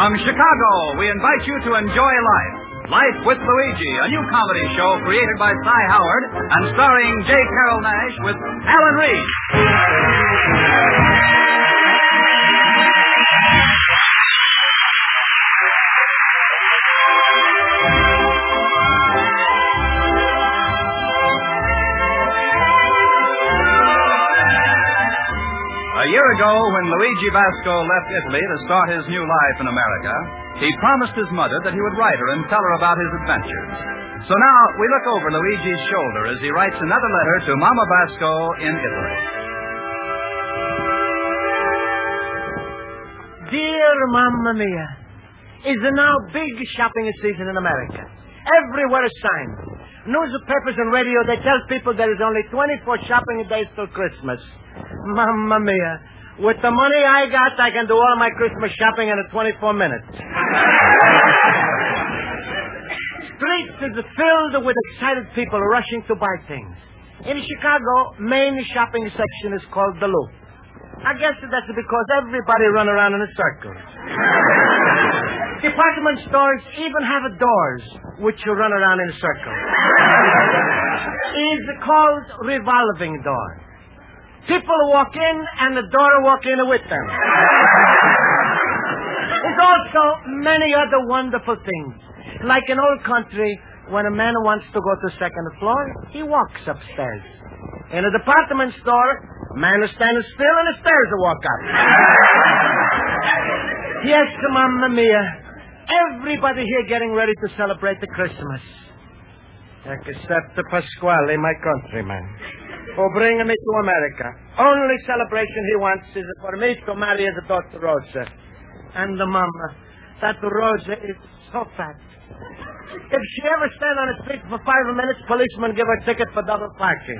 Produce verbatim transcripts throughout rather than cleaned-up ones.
From Chicago, we invite you to enjoy life. Life with Luigi, a new comedy show created by Cy Howard and starring J. Carrol Naish with Alan Reed. A year ago, when Luigi Basco left Italy to start his new life in America, he promised his mother that he would write her and tell her about his adventures. So now we look over Luigi's shoulder as he writes another letter to Mama Basco in Italy. Dear Mamma Mia, it's now big shopping season in America. Everywhere is signs. Newspapers and radio, they tell people there is only twenty-four shopping days till Christmas. Mamma Mia, with the money I got, I can do all my Christmas shopping in twenty-four minutes. Streets is filled with excited people rushing to buy things. In Chicago, main shopping section is called the Loop. I guess that's because everybody run around in a circle. Department stores even have doors which you run around in a circle. It's called revolving door. People walk in and the door walk in with them. There's also many other wonderful things. Like in old country, when a man wants to go to second floor, he walks upstairs. In a department store, a man is standing still and the stairs will walk up. Yes, Mamma Mia. Everybody here getting ready to celebrate the Christmas. Except the Pasquale, my countryman, for bringing me to America. Only celebration he wants is for me to marry his daughter Rosa. And the mama, that Rosa is so fat. If she ever stand on the street for five minutes, policemen give her a ticket for double parking.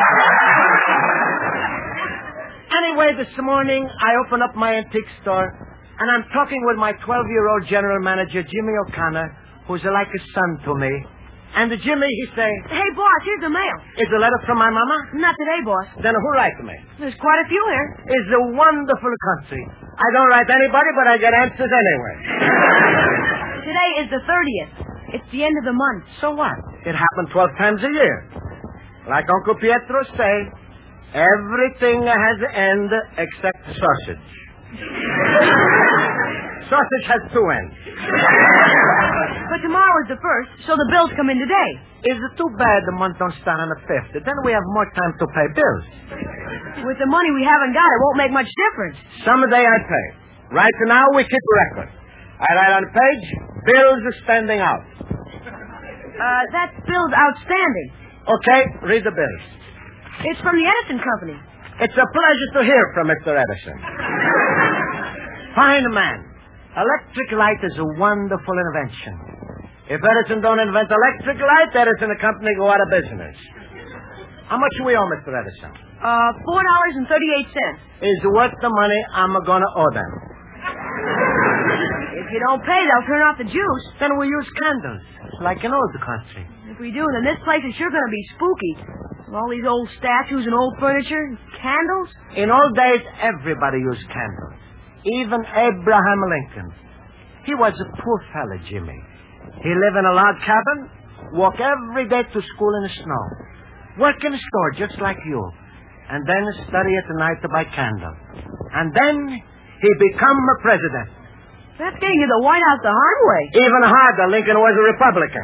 Anyway, this morning, I open up my antique store, and I'm talking with my twelve-year-old general manager, Jimmy O'Connor, who's like a son to me. And the Jimmy, he say, "Hey, boss, here's the mail." "Is a letter from my mama?" "Not today, boss." "Then who write me?" "There's quite a few here." "It's a wonderful country. I don't write anybody, but I get answers anyway." Today is the thirtieth. It's the end of the month. So what? It happened twelve times a year. Like Uncle Pietro say, everything has an end except sausage. Sausage has two ends. But tomorrow is the first, so the bills come in today. Is it too bad the month don't start on the fifth? Then we have more time to pay bills. With the money we haven't got, it won't make much difference. Someday I pay. Right now we keep record. I write on the page, bills are standing out. Uh, that bill's outstanding. Okay, read the bills. It's from the Edison Company. It's a pleasure to hear from Mister Edison. Fine man. Electric light is a wonderful invention. If Edison don't invent electric light, Edison and company go out of business. How much do we owe, Mister Edison? Uh, four dollars and thirty-eight cents. Is worth the money I'm going to owe them. If you don't pay, they'll turn off the juice. Then we use candles, like in old country. If we do, then this place is sure going to be spooky. All these old statues and old furniture, candles. In old days, everybody used candles. Even Abraham Lincoln. He was a poor fella, Jimmy. He lived in a log cabin, walk every day to school in the snow, work in a store just like you, and then study at the night by candle. And then he become a president. That's getting to the White House the hard way. Even harder, Lincoln was a Republican.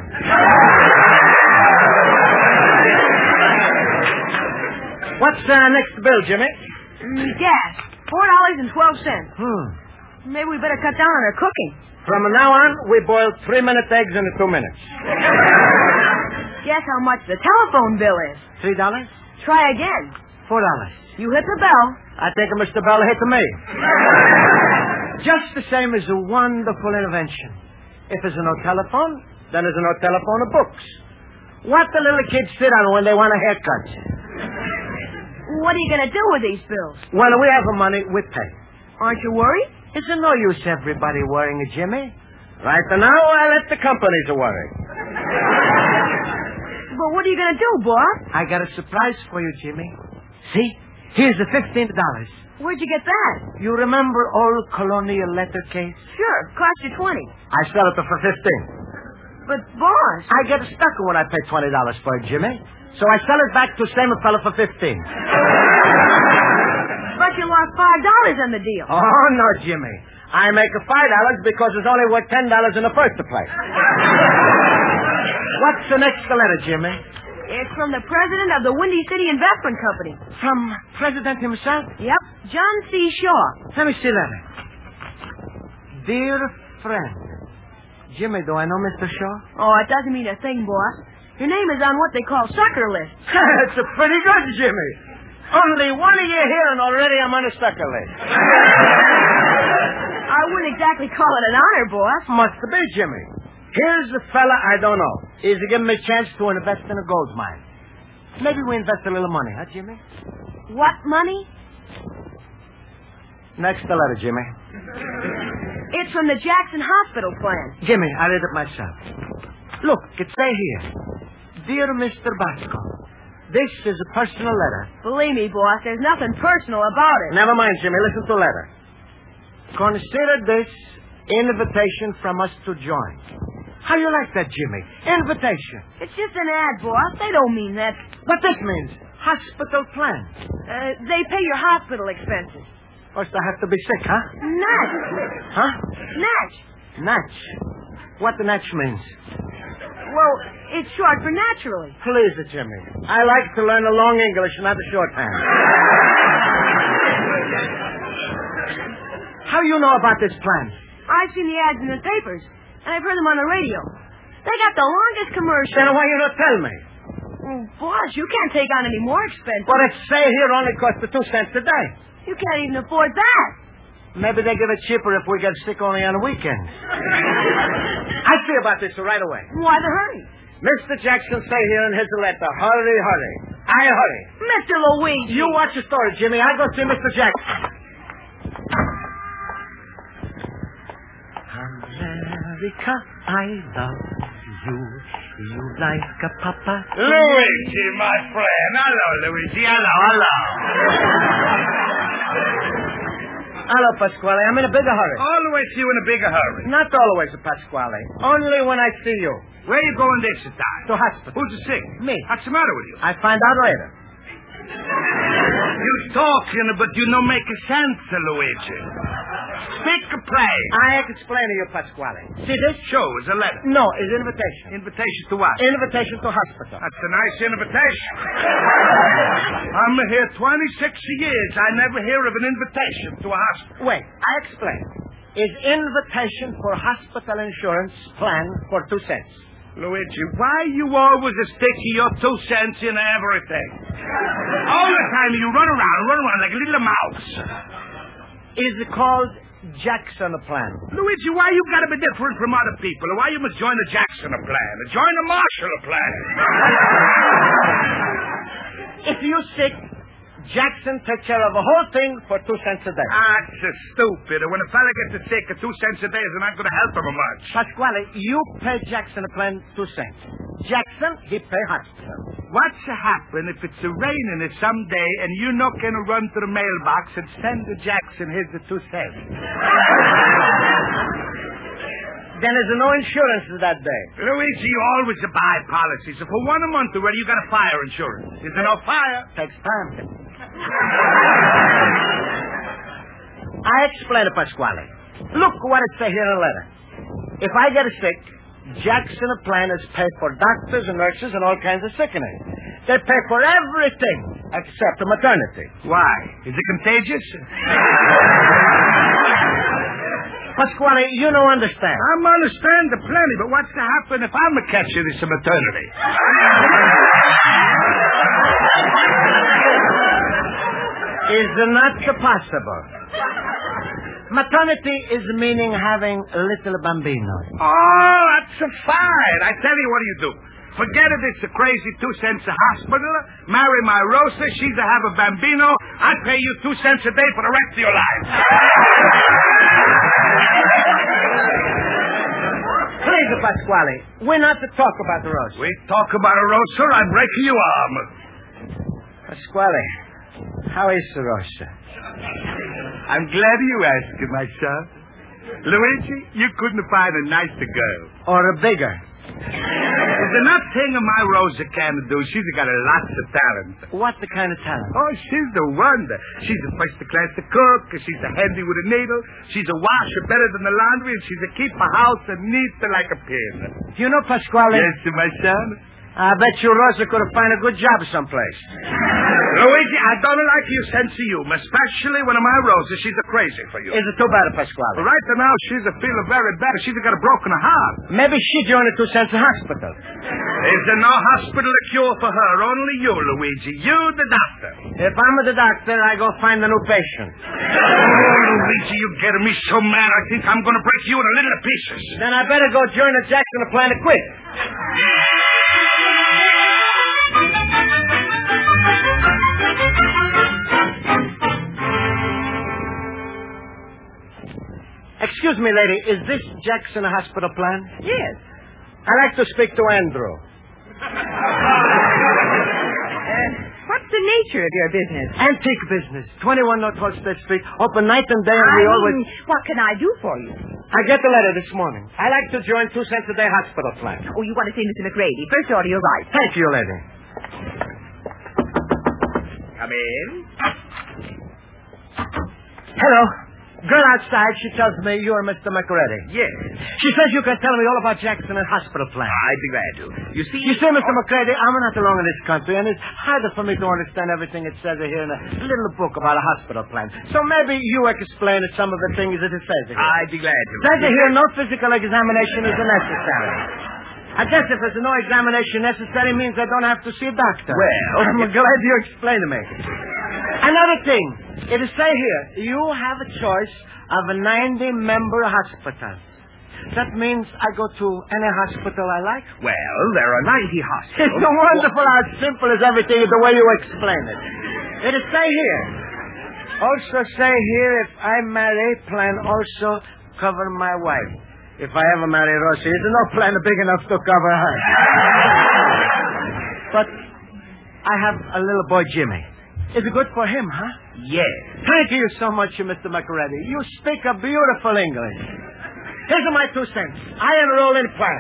What's the uh, next bill, Jimmy? Mm, gas. Four dollars and twelve cents. Hmm. Maybe we better cut down on our cooking. From now on, we boil three-minute eggs in two minutes. Guess how much the telephone bill is. Three dollars? Try again. Four dollars. You hit the bell. I think Mister Bell hit me. Just the same as a wonderful invention. If there's no telephone, then there's no telephone or books. What the little kids sit on when they want a haircut? What are you going to do with these bills? When we have the money, we pay. Aren't you worried? It's no use everybody worrying, Jimmy. Right now, I let the companies worry. But what are you going to do, boss? I got a surprise for you, Jimmy. See? Here's the fifteen dollars. Where'd you get that? You remember old colonial letter case? Sure, cost you twenty. I sell it for fifteen. But, boss... I get a sucker when I pay twenty dollars for it, Jimmy. So I sell it back to same fella for fifteen. But you lost five dollars on the deal. Oh, no, Jimmy. I make a five dollars because it's only worth ten dollars in the first place. What's the next letter, Jimmy? It's from the president of the Windy City Investment Company. From President himself? Yep, John C. Shaw. Let me see that. Dear friend. Jimmy, do I know Mister Shaw? Oh, it doesn't mean a thing, boss. Your name is on what they call sucker list. That's a pretty good, Jimmy. Only one of you here and already I'm on a sucker list. I wouldn't exactly call it an honor, boss. Must be, Jimmy. Here's a fella I don't know. He's giving me a chance to invest in a gold mine. Maybe we invest a little money, huh, Jimmy? What money? Next the letter, Jimmy. It's from the Jackson Hospital plan. Jimmy, I read it myself. Look, it say here, Dear Mister Basco, this is a personal letter. Believe me, boss, there's nothing personal about it. Never mind, Jimmy. Listen to the letter. Consider this invitation from us to join. How you like that, Jimmy? Invitation. It's just an ad, boss. They don't mean that. What this means? Hospital plan. Uh, they pay your hospital expenses. First I have to be sick, huh? Natch. Huh? Natch. Natch. What the natch means? Well, it's short for naturally. Please, Jimmy. I like to learn the long English, not the shorthand. How you know about this plan? I've seen the ads in the papers, and I've heard them on the radio. They got the longest commercial. Then why you not tell me? Oh, boss, you can't take on any more expenses. What it say here only costs the two cents a day. You can't even afford that. Maybe they give it cheaper if we get sick only on the weekends. I see about this right away. Why the hurry? Mister Jackson say here in his letter, hurry, hurry. I hurry. Mister Luigi. You watch the story, Jimmy. I go see Mister Jackson. America, I love you. You like a papa. Luigi, my friend. Hello, Luigi. Hello, hello. Hello, Pasquale. I'm in a bigger hurry. Always you in a bigger hurry. Not always, Pasquale. Only when I see you. Where you going this time? To hospital. Who's sick? Me. What's the matter with you? I find out later. You talking, but you no make a sense, Luigi. Speak a play. I explain to you, Pasquale. See this? Show is a letter. No, it's invitation. Invitation to what? Invitation to hospital. That's a nice invitation. I'm here twenty-six years. I never hear of an invitation to a hospital. Wait, I explain. Is invitation for hospital insurance plan for two cents. Luigi, why you always stick your two cents in everything? All the time you run around, run around like a little mouse. Is it called Jackson plan? Luigi, why you gotta be different from other people? Why you must join the Jackson plan? Join the Marshall plan. If you sick, Jackson take care of the whole thing for two cents a day. That's uh, stupid. When a fella gets sick, two cents a day is not going to help him much. Pasquale, you pay Jackson a plan two cents. Jackson, he pay hospital. What's to happen if it's a raining someday and you not going to run to the mailbox and send to Jackson his the two cents? Then there's no insurance that day. Luigi, you always buy policies. So for one a month already, you got a fire insurance. Is there no fire? Takes time. I explain it, Pasquale. Look what it say here in the letter. If I get sick, Jackson plan is paid for doctors and nurses and all kinds of sickening. They pay for everything except the maternity. Why? Is it contagious? Pasquale, you don't understand. I'm understand the plenty, but what's to happen if I'm a catcher this maternity? Is not possible. Maternity is meaning having little bambinos. Oh, that's a fine. I tell you what do you do. Forget it, it's a crazy two cents a hospital. Marry my Rosa, she's to have a bambino. I pay you two cents a day for the rest of your life. Please, Pasquale, we're not to talk about the Rosa. We talk about a Rosa, I break your arm. Pasquale, How is Rosa? I'm glad you asked, my son. Luigi, you couldn't find a nicer girl. Or a bigger? There's not thing my Rosa can do. She's got a lot of talent. What the kind of talent? Oh, she's the wonder. She's a first-class cook. She's a handy with a needle. She's a washer better than the laundry. And she's a keep a house and neat like a pin. You know, Pasquale? Yes, my son. I bet you Rosa could have found a good job someplace. Luigi, I don't like your sense of humor, especially when my Rosa, she's a crazy for you. Is it too bad, Pasquale? Right now, she's a feeling very bad. She's got a broken heart. Maybe she joined the Two Cents Hospital. Is there no hospital a cure for her? Only you, Luigi. You, the doctor. If I'm the doctor, I go find a new patient. Oh, Luigi, you're getting me so mad. I think I'm going to break you into little pieces. Then I better go join the Jackson Planet quick. Excuse me, lady. Is this Jackson Hospital plan? Yes. I'd like to speak to Andrew. Uh, what's the nature of your business? Antique business. twenty-one North Holstead Street. Open night and day, and I we mean, always... what can I do for you? I get the letter this morning. I like to join Two Cents a Day Hospital plan. Oh, you want to see Mister McGrady. First order, you're right. Thank you, lady. Come in. Hello. Girl outside, she tells me you're Mister McReady. Yes. She says you can tell me all about Jackson and hospital plan. I'd be glad to. You see... You see, Mister McReady, I'm not alone in this country, and it's harder for me to understand everything it says here in a little book about a hospital plan. So maybe you explain some of the things that it says here. I'd be glad to. Says here no physical examination is necessary. I guess if there's no examination necessary, means I don't have to see a doctor. Well, I'm glad you explained to me. Another thing, it is say here, you have a choice of a ninety-member hospital. That means I go to any hospital I like? Well, there are ninety hospitals. It's so wonderful how simple is everything is the way you explain it. It is say here. Also say here, if I marry, plan also cover my wife. If I ever marry Rosie, there's no plan big enough to cover her. But I have a little boy, Jimmy. Is it good for him, huh? Yes. Thank you so much, Mister McReady. You speak a beautiful English. Here's my two cents. I enroll in plan.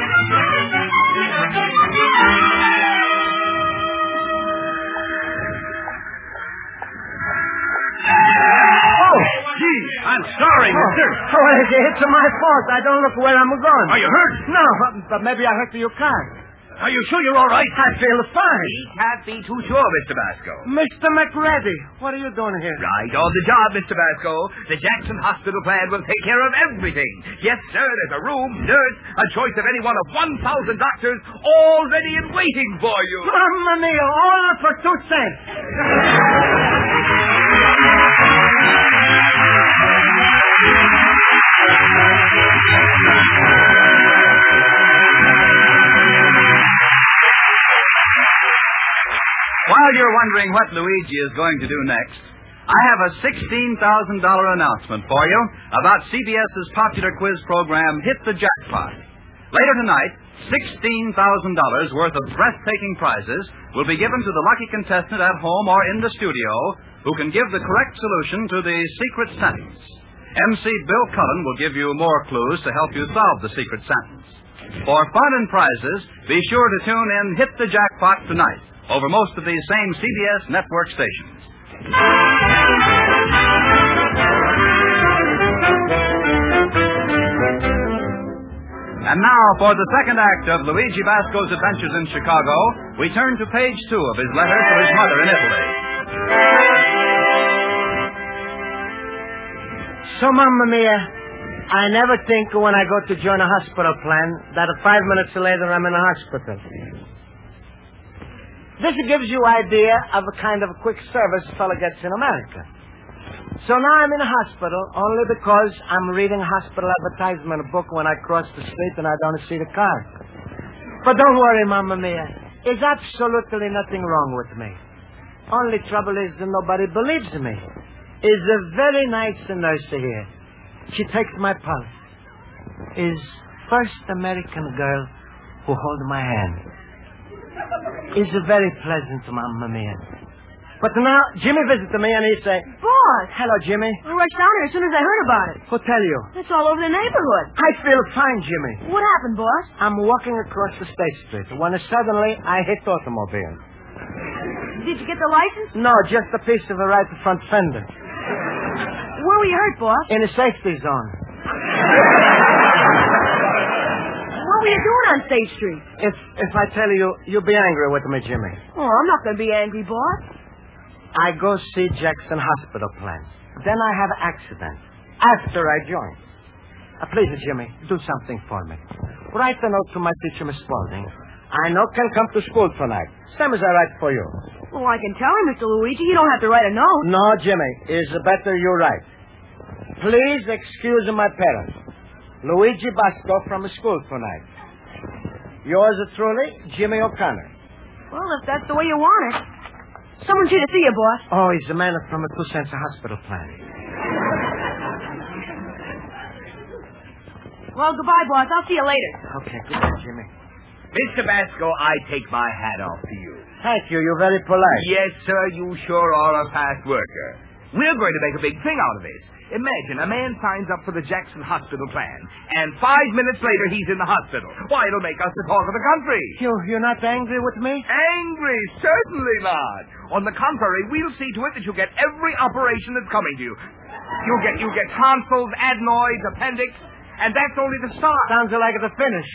Oh, gee, I'm sorry, Oh, mister. oh, it's my fault. I don't look where I'm going. Are you hurt? No, but maybe I hurt your car. Are you sure you're all right? I feel fine. We can't be too sure, Mister Basco. Mister McReady, what are you doing here? Right on the job, Mister Basco. The Jackson Hospital plan will take care of everything. Yes, sir, there's a room, nurse, a choice of any one of one thousand doctors all ready and waiting for you. Mamma mia, all for two cents. While you're wondering what Luigi is going to do next, I have a sixteen thousand dollars announcement for you about C B S's popular quiz program, Hit the Jackpot. Later tonight, sixteen thousand dollars worth of breathtaking prizes will be given to the lucky contestant at home or in the studio who can give the correct solution to the secret sentence. M C Bill Cullen will give you more clues to help you solve the secret sentence. For fun and prizes, be sure to tune in Hit the Jackpot tonight over most of these same C B S network stations. And now, for the second act of Luigi Basco's adventures in Chicago, we turn to page two of his letter to his mother in Italy. So, Mamma Mia, I never think when I go to join a hospital plan that five minutes later I'm in a hospital. This gives you idea of a kind of a quick service a fella gets in America. So now I'm in a hospital only because I'm reading hospital advertisement book when I cross the street and I don't see the car. But don't worry, Mamma Mia. There's absolutely nothing wrong with me. Only trouble is that nobody believes me. Is a very nice nurse here. She takes my pulse. Is first American girl who hold my hand. Is very pleasant, Mamma Mia. But now, Jimmy visited me and he say, Boss! Hello, Jimmy. I rushed down here as soon as I heard about it. Who tell you? It's all over the neighborhood. I feel fine, Jimmy. What happened, boss? I'm walking across the State Street when suddenly I hit automobile. Did you get the license? No, just a piece of the right front fender. Where were you hurt, boss? In the safety zone. What were you doing on State Street? If if I tell you, you'll be angry with me, Jimmy. Oh, I'm not going to be angry, boss. I go see Jackson Hospital plan. Then I have accident. After I join. Uh, please, Jimmy, do something for me. Write a note to my teacher, Miss Spaulding. I know can come to school tonight. Same as I write for you. Well, I can tell her, Mister Luigi. You don't have to write a note. No, Jimmy. It's better you write. Please excuse my parents. Luigi Basco from school tonight. Yours truly, Jimmy O'Connor. Well, if that's the way you want it. Someone's here to see you, boss. Oh, he's the man from the Two Cents Hospital plan. Well, goodbye, boss. I'll see you later. Okay, goodbye, Jimmy. Mister Basco, I take my hat off to you. Thank you. You're very polite. Yes, sir, you sure are a fast worker. We're going to make a big thing out of this. Imagine a man signs up for the Jackson Hospital plan, and five minutes later he's in the hospital. Why, it'll make us the talk of the country. You, you're not angry with me? Angry? Certainly not. On the contrary, we'll see to it that you get every operation that's coming to you. You'll get, you'll get tonsils, adenoids, appendix, and that's only the start. Sounds like the finish.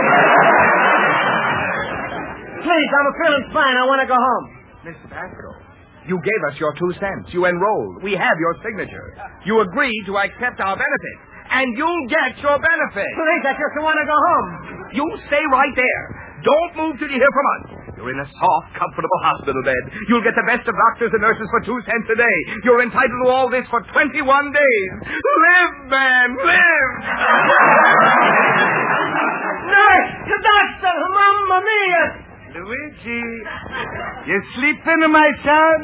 Please, I'm feeling fine. I want to go home. Mister Basco, you gave us your two cents. You enrolled. We have your signature. You agreed to accept our benefit. And you'll get your benefit. Please, I just want to go home. You stay right there. Don't move till you hear from us. You're in a soft, comfortable hospital bed. You'll get the best of doctors and nurses for two cents a day. You're entitled to all this for twenty-one days. Live, man, live! Nurse, the doctor, Mamma Mia! Luigi, you sleeping, my son?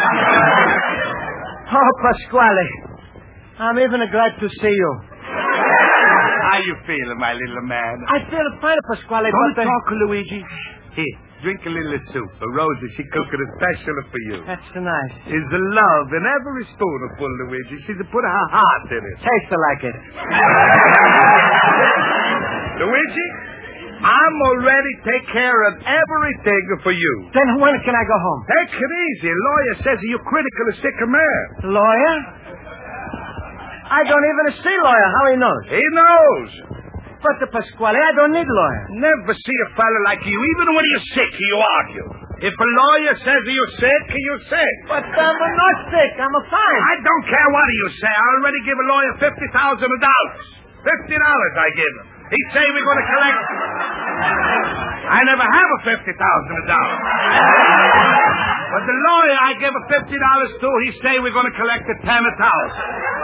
Oh, Pasquale, I'm even glad to see you. How you feeling, my little man? I feel fine, Pasquale, Don't but... talk, Luigi. Here, drink a little soup. Rosie, she cooked it especially for you. That's nice. There's a love in every spoonful, Luigi. She's put her heart in it. Tastes like it. Luigi, I'm already take care of everything for you. Then when can I go home? Take it easy. Lawyer says you're critical of sick man. Lawyer? I don't even see lawyer. How he knows? He knows. But the Pasquale, I don't need lawyer. Never see a fella like you. Even when you're sick, you argue. If a lawyer says you're sick, you're sick. But I'm not sick. I'm a fine. I don't care what you say. I already give a lawyer fifty thousand dollars. Fifty dollars I give him. He say we're going to collect. I never have a fifty thousand dollars. But the lawyer I give a fifty dollars to, he say we're going to collect a ten thousand.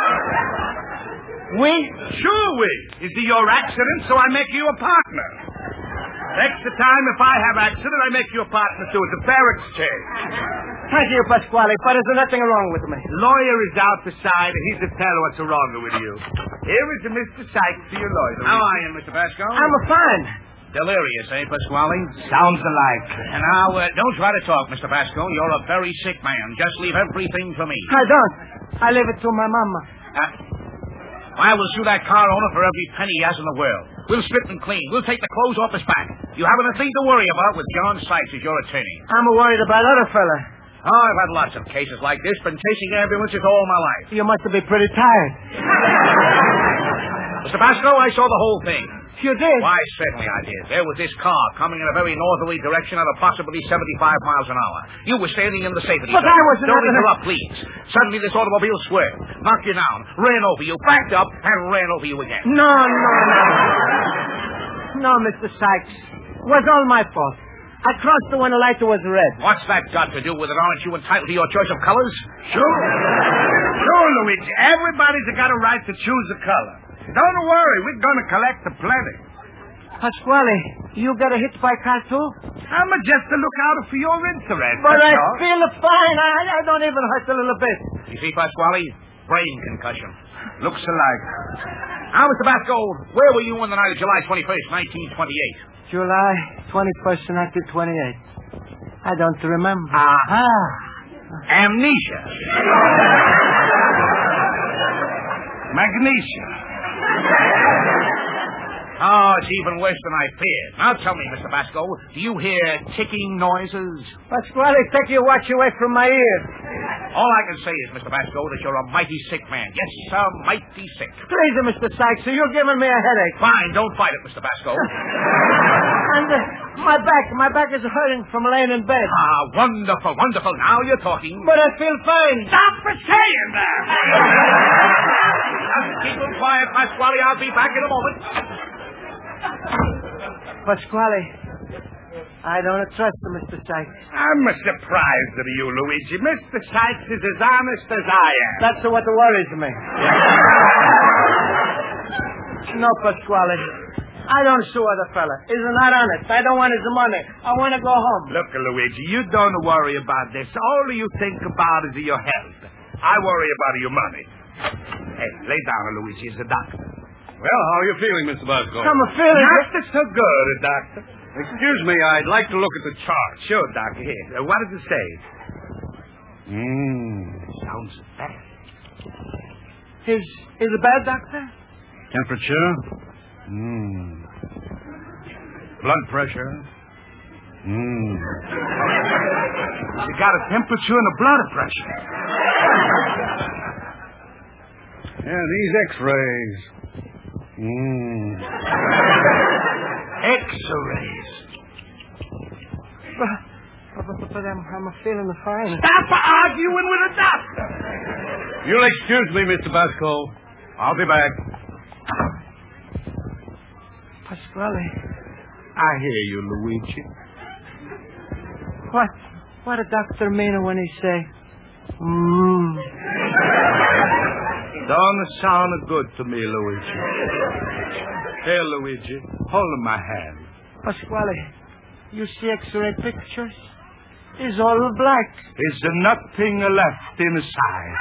We? Sure we. Is it your accident, so I make you a partner. Next time, if I have accident, I make you a partner too. It's a fair exchange. Thank you, Pasquale, but there's nothing wrong with me. Lawyer is out the side, and he's to tell what's wrong with you. Here is Mister Sykes for your lawyer. How are you, Mister Basco? I'm a fine. Delirious, eh, Pasquale? Sounds alike. And now, uh, don't try to talk, Mister Basco. You're a very sick man. Just leave everything to me. I don't. I leave it to my mama. Uh, I will sue that car owner for every penny he has in the world. We'll strip him clean. We'll take the clothes off his back. You haven't a thing to worry about with John Sykes as your attorney. I'm worried about other fella. Oh, I've had lots of cases like this. Been chasing ambulances all my life. You must be pretty tired. Mister Basco, I saw the whole thing. You did? Why, certainly I did. There was this car coming in a very northerly direction at approximately seventy-five miles an hour. You were standing in the safety But zone. I wasn't... Don't having a- interrupt, please. Suddenly this automobile swerved, knocked you down, ran over you, backed up, and ran over you again. No, no, no. No, Mister Sykes. It was all my fault. I crossed it when the light was red. What's that got to do with it? Aren't you entitled to your choice of colors? Sure. Sure, Luigi. Everybody's got a right to choose a color. Don't worry. We're going to collect the plenty. Pasquale, you got a hit by car too? I'm just to look out for your interest. But that's I all. feel fine. I, I don't even hurt a little bit. You see, Pasquale? Brain concussion. Looks alike. Now, Mister Basco, where were you on the night of July twenty-first, nineteen twenty-eight? July twenty-first, nineteen twenty-eight. I don't remember. Ah. Ah. Amnesia. Magnesia. Oh, it's even worse than I feared. Now tell me, Mister Basco, do you hear ticking noises? Pasquale, take your watch away from my ears. All I can say is, Mister Basco, that you're a mighty sick man. Yes, sir, mighty sick. Please, Mister Sykes, you're giving me a headache. Fine, don't fight it, Mister Basco. And uh, my back, my back is hurting from laying in bed. Ah, wonderful, wonderful. Now you're talking. But I feel fine. Stop for saying that. Just keep him quiet, Pasquale. I'll be back in a moment. Pasquale, I don't trust you, Mister Sykes. I'm surprised at you, Luigi. Mister Sykes is as honest as I am. That's what worries me. No, Pasquale. I don't sue other fella. He's not honest. I don't want his money. I want to go home. Look, Luigi, you don't worry about this. All you think about is your health. I worry about your money. Hey, lay down, Luigi. He's a doctor. Well, how are you feeling, Mister Basco? I'm a feeling... Not so good, doctor. Excuse me, I'd like to look at the chart. Sure, doctor. Here. Uh, what does it say? Mmm. Sounds bad. Is, is it bad, doctor? Temperature? Mmm. Blood pressure? Mmm. You got a temperature and a blood pressure. Yeah, these x-rays. Mmm. X-rays. But, but, but I'm, I'm feeling fine. Stop arguing with a doctor. You'll excuse me, Mister Basco. I'll be back. Pasquale. I hear you, Luigi. What? What a doctor mean when he say, mmm. Don't sound good to me, Luigi. Here, Luigi, hold my hand. Pasquale, you see X-ray pictures? It's all black. Is there nothing left inside?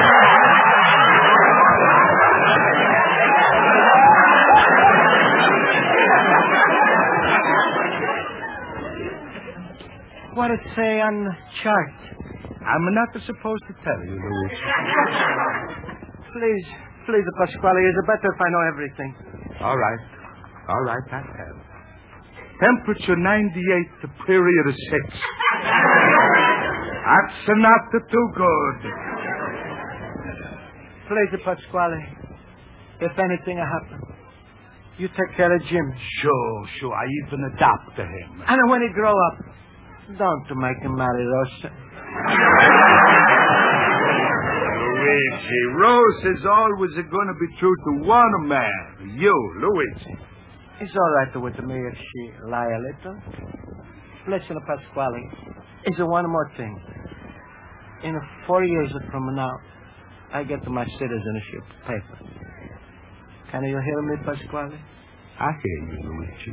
What it say on the chart? I'm not supposed to tell you, Luigi. Please, please, Pasquale, it's better if I know everything. All right. All right, I have. Temperature ninety-eight, the period is six. That's not too good. Please, Pasquale, if anything happens, you take care of Jim. Sure, sure. I even adopt him. And when he grow up, don't make him marry Rosa. Luigi, Rose is always going to be true to one man. You, Luigi. It's all right with me if she lie a little. Listen, Pasquale, is one more thing. In four years from now, I get my citizenship paper. Can you hear me, Pasquale? I hear you, Luigi.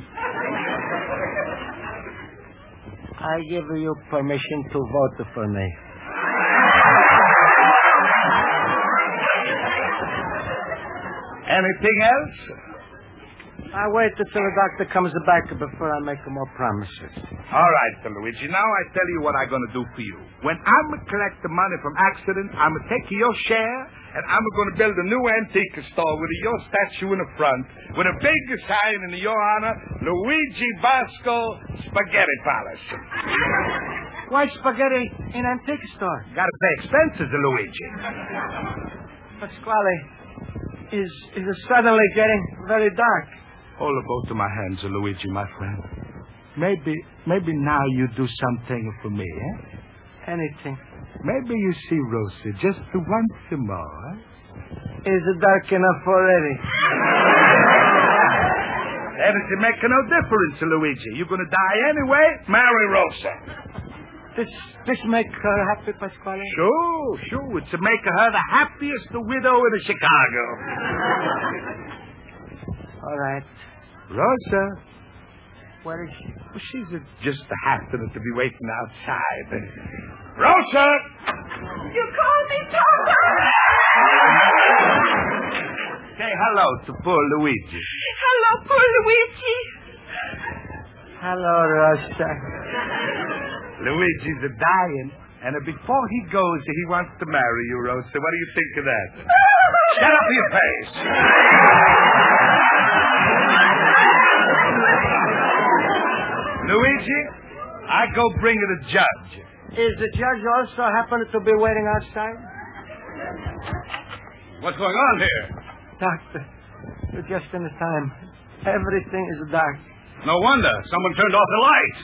I give you permission to vote for me. Anything else? I wait until the doctor comes back before I make more promises. All right, Sir Luigi. Now I tell you what I'm going to do for you. When I'm going to collect the money from accident, I'm going to take your share, and I'm going to build a new antique store with your statue in the front, with a big sign in your honor, Luigi Basco Spaghetti Palace. Why spaghetti in antique store? Got to pay expenses, Luigi. Pasquale, is is it suddenly getting very dark? Hold both of my hands, Luigi, my friend. Maybe, maybe now you do something for me, eh? Anything. Maybe you see Rosa just once more, eh? Is it dark enough already? That doesn't make no difference, Luigi. You're going to die anyway. Marry Rosa. This this make her happy, Pasquale? Sure, sure. It's to make her the happiest widow in Chicago. All right. Rosa. Where is she? Well, she's a, just a happened to be waiting outside. Rosa! You called me, Papa? Say hello to poor Luigi. Hello, poor Luigi. Hello, Rosa. Luigi's a dying, And uh, before he goes, he wants to marry you, Rosa. What do you think of that? Shut up your face. Luigi, I go bring you the judge. Is the judge also happening to be waiting outside? What's going on here? Doctor, you're just in the time. Everything is dark. No wonder. Someone turned off the lights.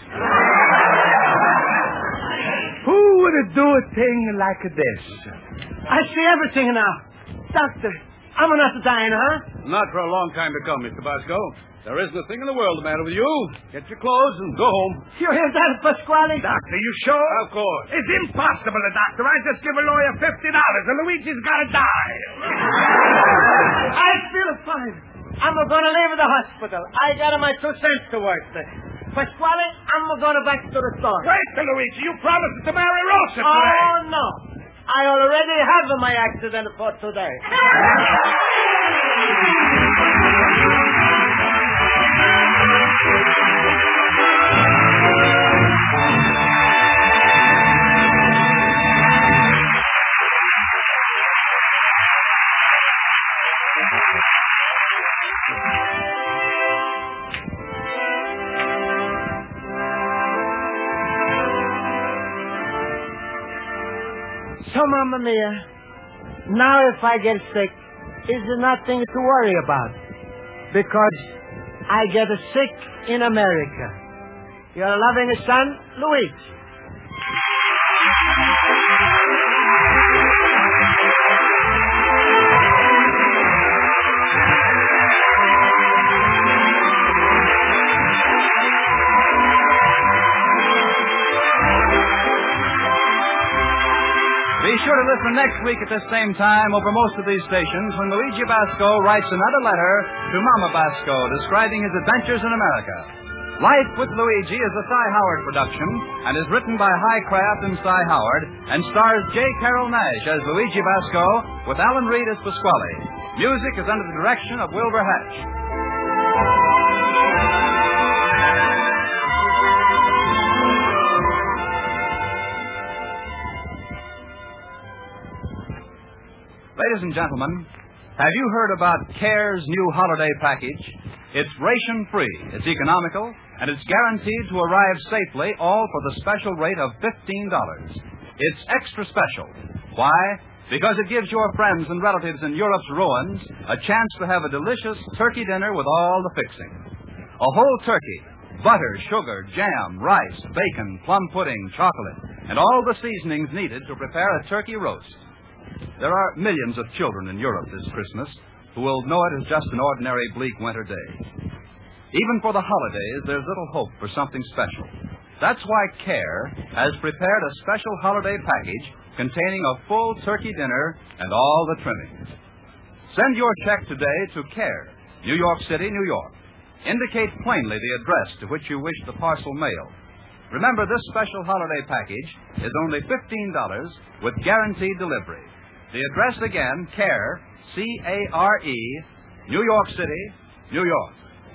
Who would do a thing like this? I see everything now. Doctor, I'm not dying, huh? Not for a long time to come, Mister Basco. There isn't a thing in the world the matter with you. Get your clothes and go home. You hear that, Pasquale? Doctor, you sure? Of course. It's impossible, doctor. I just give a lawyer fifty dollars and Luigi's got to die. I feel fine. I'm going to leave the hospital. I got my two cents to work with. Pasquale, I'm going back to the store. Wait, Luigi. You promised to marry Rosa today. Oh, no. I already have my accident for today. So, Mamma Mia, now if I get sick, is there nothing to worry about? Because I get sick in America. Your loving son, Luigi. Be sure to listen next week at this same time over most of these stations when Luigi Basco writes another letter to Mama Basco describing his adventures in America. Life with Luigi is a Cy Howard production and is written by High Craft and Cy Howard and stars J. Carroll Nash as Luigi Basco with Alan Reed as Pasquale. Music is under the direction of Wilbur Hatch. Ladies and gentlemen, have you heard about CARE's new holiday package? It's ration-free, it's economical, and it's guaranteed to arrive safely, all for the special rate of fifteen dollars. It's extra special. Why? Because it gives your friends and relatives in Europe's ruins a chance to have a delicious turkey dinner with all the fixing. A whole turkey, butter, sugar, jam, rice, bacon, plum pudding, chocolate, and all the seasonings needed to prepare a turkey roast. There are millions of children in Europe this Christmas who will know it as just an ordinary bleak winter day. Even for the holidays, there's little hope for something special. That's why CARE has prepared a special holiday package containing a full turkey dinner and all the trimmings. Send your check today to CARE, New York City, New York. Indicate plainly the address to which you wish the parcel mailed. Remember, this special holiday package is only fifteen dollars with guaranteed delivery. The address again, CARE, C A R E, New York City, New York.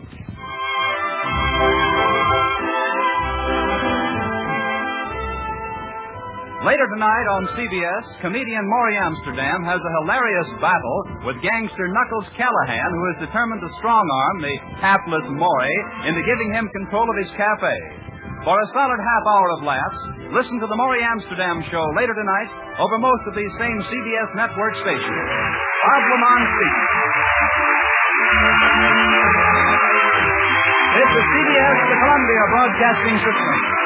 Later tonight on C B S, comedian Maury Amsterdam has a hilarious battle with gangster Knuckles Callahan, who is determined to strong-arm the hapless Maury into giving him control of his cafe. For a solid half hour of laughs, listen to the Maury Amsterdam Show later tonight over most of these same C B S network stations. Bob Lamont speaks. This is C B S, the Columbia Broadcasting System.